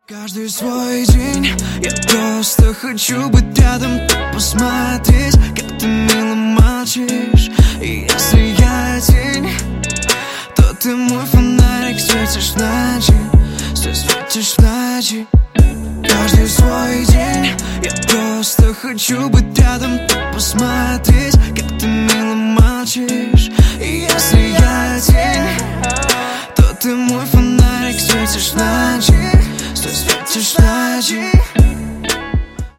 Каждый свой день я просто хочу быть рядом, посмотреть, как ты мило молчишь. И если я тень, то ты мой фонарик, светишь в ночи, светишь в ночи. Каждый свой день я просто хочу быть рядом, посмотреть, как ты мило молчишь. И если я тень, то ты мой фонарик, светишь в ночи, светишь в ночи.